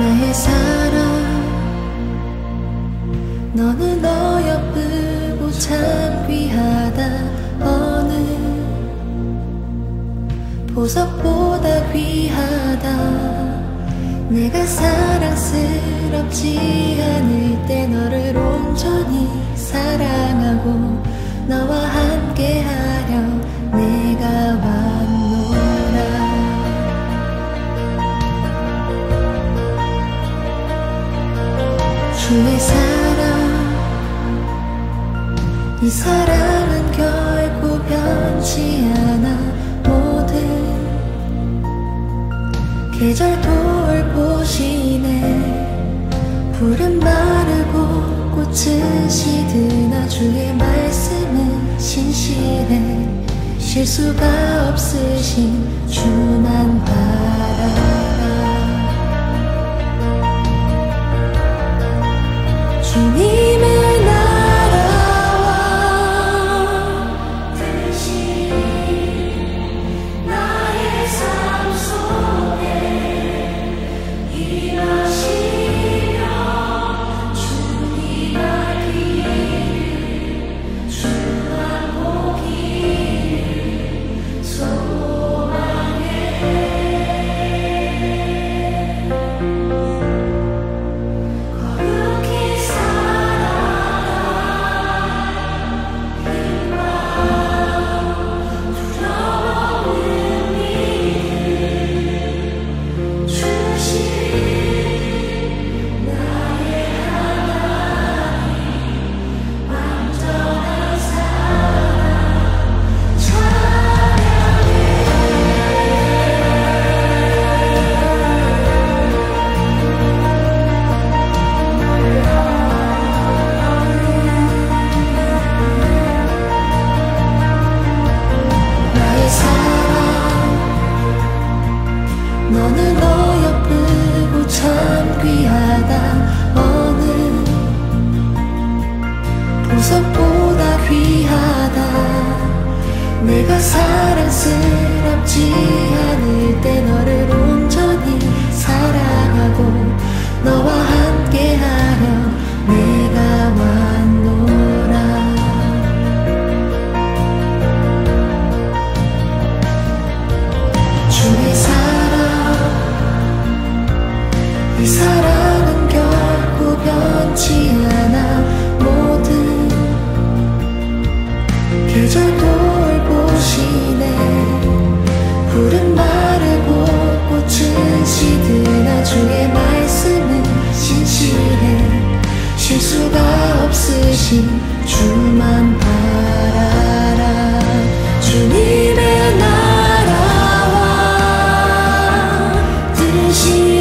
나의 사랑 너는 어여쁘고 참 귀하다. 어느 보석보다 귀하다. 내가 사랑스럽지 않을 때 너를 온전히 사랑하고 너와 함께하려 내가 왔노라. 주의 사랑 이 사랑은 결코 변치 않아. 모든 계절 돌보시네. 풀은 마르고 꽃은 시드나 주의 말씀은 신실해. 실수가 없으신 주만 바라라. 주님의 나라와 뜻이 나의 삶 속에 임하시며 주님 알기를 주만 보기를 소망해. 거룩히 너는 어여쁘고 참 귀하다. 어느 보석보다 귀하다. 내가 사랑스럽지 않을 때 너를 온전히 사랑하고 너와 함께하려 내가 왔노라. 주의 이 사랑은 결코 변치 않아. 모든 계절 돌보시네. 풀은 마르고 꽃은 시드나 주의 말씀은 신실해. 실수가 없으신 주만 바라라. 주님의 나라와 뜻이